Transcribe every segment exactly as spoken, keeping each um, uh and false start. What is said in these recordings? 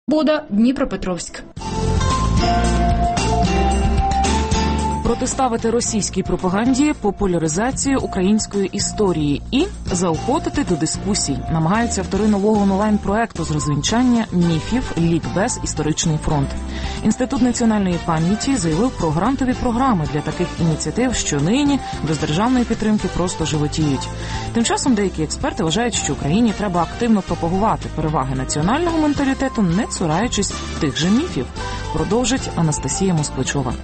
Бода, Дніпропетровськ. Протиставити російській пропаганді популяризацію української історії і заохотити до дискусій намагаються автори нового онлайн-проекту з розвінчання міфів «Лікбез. Історичний фронт». Інститут національної пам'яті заявив про грантові програми для таких ініціатив, що нині без державної підтримки просто животіють. Тим часом деякі експерти вважають, що Україні треба активно пропагувати переваги національного менталітету, не цураючись тих же міфів. Продовжить Анастасія Москвичова.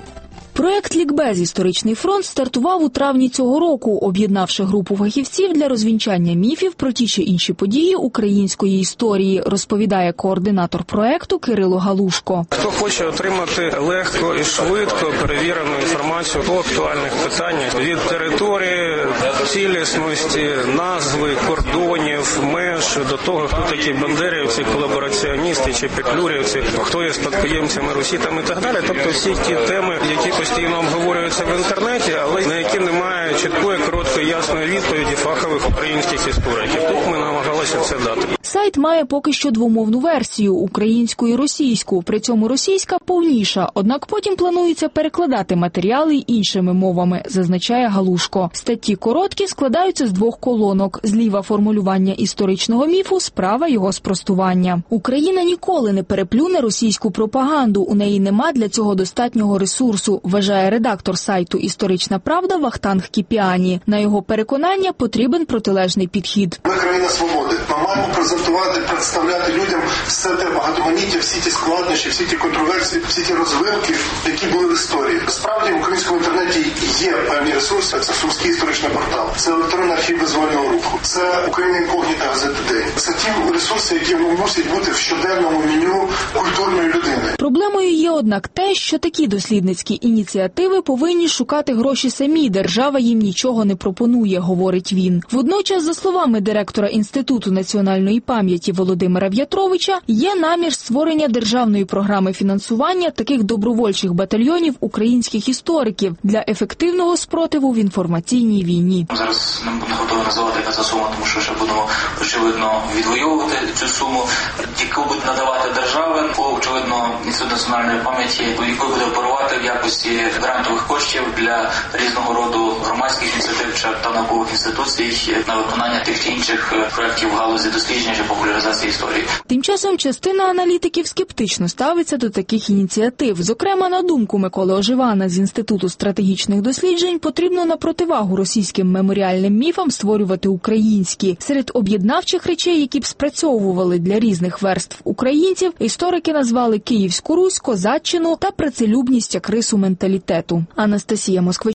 Проект «Лікбез. Історичний фронт» стартував у травні цього року, об'єднавши групу фахівців для розвінчання міфів про ті чи інші події української історії, розповідає координатор проекту Кирило Галушко. Хто хоче отримати легко і швидко перевірену інформацію по актуальних питаннях від території, цілісності, назви, кордонів, меж, до того, хто такі бандерівці, колабораціоністи чи петлюрівці, хто є спадкоємцями русітами і так далі. Тобто всі ті теми, які постійно обговорюються в інтернеті, але на які немає чіткої, короткої, ясної відповіді фахових українських істориків. Тут ми намагалися це дати. Сайт має поки що двомовну версію – українську і російську. При цьому російська повніша, однак потім планується перекладати матеріали й іншими мовами, зазначає Галушко. Статті короткі, складаються з двох колонок. Зліва формулювання історичного міфу, справа його спростування. Україна ніколи не переплюне російську пропаганду, у неї нема для цього достатнього ресурсу, вважає редактор сайту «Історична правда» Вахтанг Кіпіані. На його переконання, потрібен протилежний підхід. Ми країна свободи. Ми маємо презентувати, представляти людям все те багатоманіття, всі ті складнощі, всі ті контроверсії, всі ті розвитки, які були в історії. Справді в українському інтернеті є певні ресурси. Це Сумський історичний портал, це електронний архів визвольного руху, це Україна інкогніта газети «День». Це ті ресурси, які мусять бути в щоденному меню культурної людини. Проблемою є, однак, те, що такі дослідницькі ініціативи повинні шукати гроші самі, держава їм нічого не пропонує, говорить він. Водночас, за словами директора Інституту національної пам'яті Володимира В'ятровича, є намір створення державної програми фінансування таких добровольчих батальйонів українських істориків для ефективного спротиву в інформаційній війні. Зараз не готові називати, яка це сума, тому що ще будемо, очевидно, відвоювати цю суму, яку буде надавати держава, по, очевидно, Інститут національної пам'яті, якою буде оперувати в якості грантових коштів для різного роду громадських ініціатив та наукових інституцій на виконання тих чи інших проєктів в галузі дослідження чи популяризації історії. Тим часом частина аналітиків скептично ставиться до таких ініціатив. Зокрема, на думку Миколи Оживана з Інституту стратегічних досліджень, потрібно на противагу російським меморіальним міфам створювати українські. Серед об'єднавчих речей, які б спрацьовували для різних верств українців, історики назвали Київську Русь, козаччину та працелюбність як рису менталітету. Анастасія Москвичова.